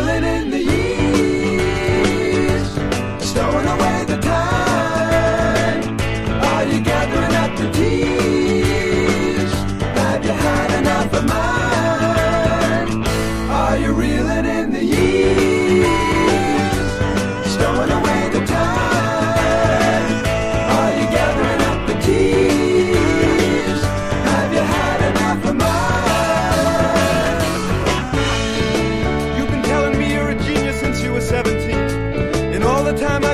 reeling in the years, stowing away the time? Are you gathering up the tears? Have you had enough of mine? Are you reeling in the years, stowing away the time? Are you gathering up the tears? Have you had enough of mine? You've been telling me you're a genius since you were 17. In all the time